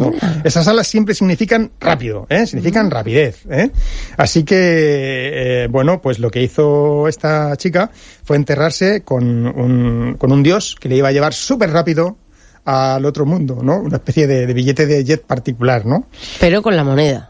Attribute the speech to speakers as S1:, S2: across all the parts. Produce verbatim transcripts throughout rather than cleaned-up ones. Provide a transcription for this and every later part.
S1: no. Esas alas siempre significan rápido, ¿eh? Significan rapidez, ¿eh? Así que, eh, bueno, pues lo que hizo esta chica fue enterrarse con un, con un dios que le iba a llevar súper rápido al otro mundo, ¿no? Una especie de, de billete de jet particular, ¿no?
S2: Pero con la moneda.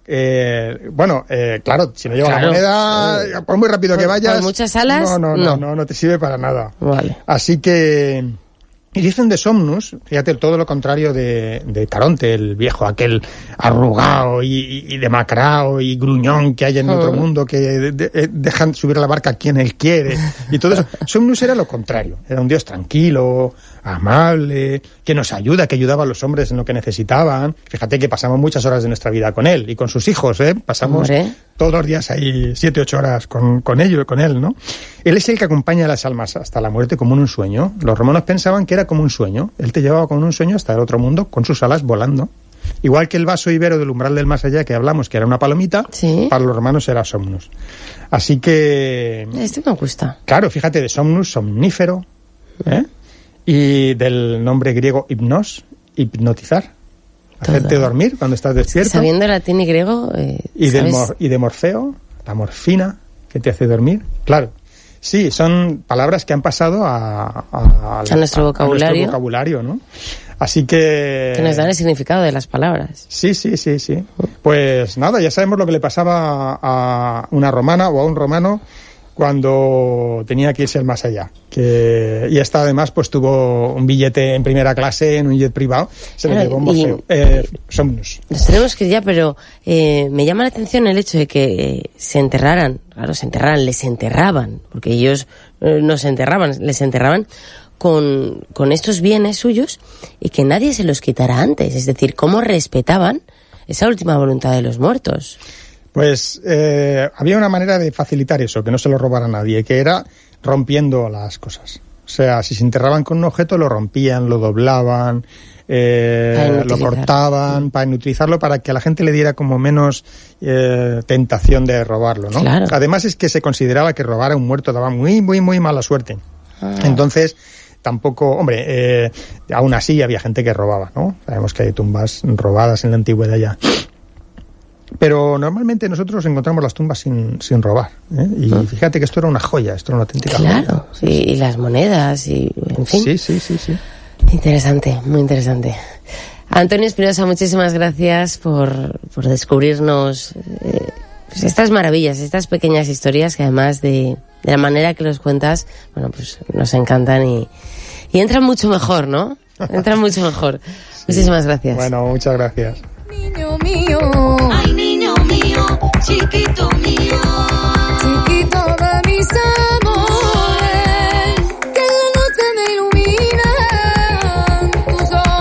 S1: Eh, bueno, eh, claro, si no lleva
S2: claro.
S1: la moneda, por muy rápido que vayas...
S2: ¿Con muchas alas?
S1: No, no, no, no, no, no te sirve para nada.
S2: Vale.
S1: Así que... Y dicen de Somnus, fíjate, todo lo contrario de, de Caronte, el viejo, aquel arrugado y, y, y demacrado y gruñón que hay en otro mundo, que de, de, dejan subir a la barca a quien él quiere, y todo eso. Somnus era lo contrario, era un dios tranquilo, amable, que nos ayuda, que ayudaba a los hombres en lo que necesitaban. Fíjate que pasamos muchas horas de nuestra vida con él y con sus hijos, ¿eh? Pasamos Hombre. todos los días ahí siete, ocho horas con, con ellos, con él, ¿no? Él es el que acompaña a las almas hasta la muerte como en un sueño. Los romanos pensaban que era como un sueño. Él te llevaba como un sueño hasta el otro mundo con sus alas volando. Igual que el vaso ibero del umbral del más allá que hablamos, que era una palomita, ¿sí? Para los romanos era Somnus. Así que...
S2: Este me gusta.
S1: Claro, fíjate, de Somnus, somnífero, ¿eh? Y del nombre griego hipnos, hipnotizar. Todo. Hacerte dormir cuando estás despierto.
S2: Sabiendo latín y griego, eh,
S1: y, del mor- y de Morfeo, la morfina, que te hace dormir. Claro. Sí, son palabras que han pasado a, a, a,
S2: a, nuestro, a, vocabulario.
S1: a nuestro vocabulario, ¿no? Así que...
S2: Que nos dan el significado de las palabras.
S1: Sí, sí, sí, sí. Pues nada, ya sabemos lo que le pasaba a una romana o a un romano cuando tenía que irse al más allá. Que, y esta además pues tuvo un billete en primera clase en un jet privado. Se lo llevó Morfeo. Eh, Somnus.
S2: Nos tenemos que ir ya, pero eh, me llama la atención el hecho de que eh, se enterraran, claro, se enterraran, les enterraban, porque ellos eh, no se enterraban, les enterraban con, con estos bienes suyos y que nadie se los quitara antes. Es decir, cómo respetaban esa última voluntad de los muertos.
S1: Pues eh, había una manera de facilitar eso, que no se lo robara a nadie, que era rompiendo las cosas. O sea, si se enterraban con un objeto, lo rompían, lo doblaban, eh, lo cortaban, sí. Para inutilizarlo, para que a la gente le diera como menos eh, tentación de robarlo, ¿no?
S2: Claro.
S1: Además es que se consideraba que robar a un muerto daba muy, muy, muy mala suerte. Ah. Entonces... Tampoco, hombre, eh, aún así había gente que robaba, ¿no? Sabemos que hay tumbas robadas en la antigüedad ya. Pero normalmente nosotros encontramos las tumbas sin, sin robar, ¿eh? Y ¿Mm? Fíjate que esto era una joya, esto era una auténtica
S2: claro, joya.
S1: Claro,
S2: sí, y las monedas, y en fin.
S1: Sí, sí, sí, sí.
S2: Interesante, muy interesante. Antonio Espinosa, muchísimas gracias por, por descubrirnos eh, pues estas maravillas, estas pequeñas historias que además de, de la manera que los cuentas, bueno, pues nos encantan y, y entran mucho mejor, ¿no? Entran mucho mejor. Sí. Muchísimas gracias.
S1: Bueno, muchas gracias.
S3: Niño mío, ay niño mío, chiquito mío, chiquito de mis amores, que en la noche me iluminan tus ojos.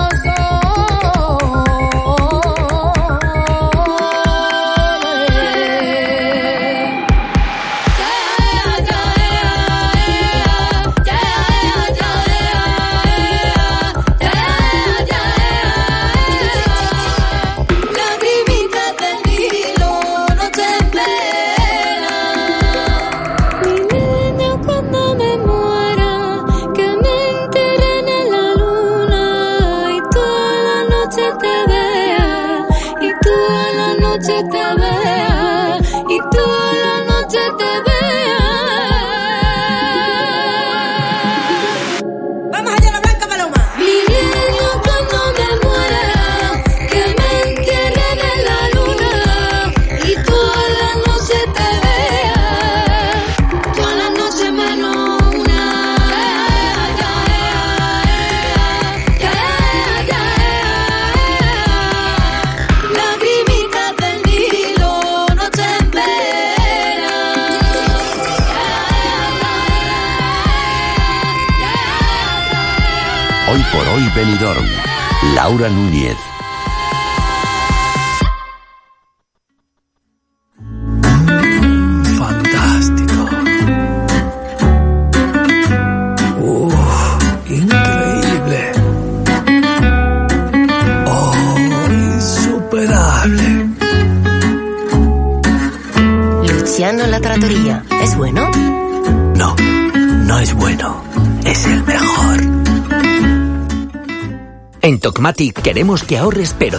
S4: Hoy por hoy Benidorm. Laura Núñez.
S5: Fantástico. Uf, increíble. Oh, insuperable.
S2: Luciano La Trattoria, ¿es bueno?
S5: No, no es bueno. Es el mejor.
S6: En Tecmatic queremos que ahorres, pero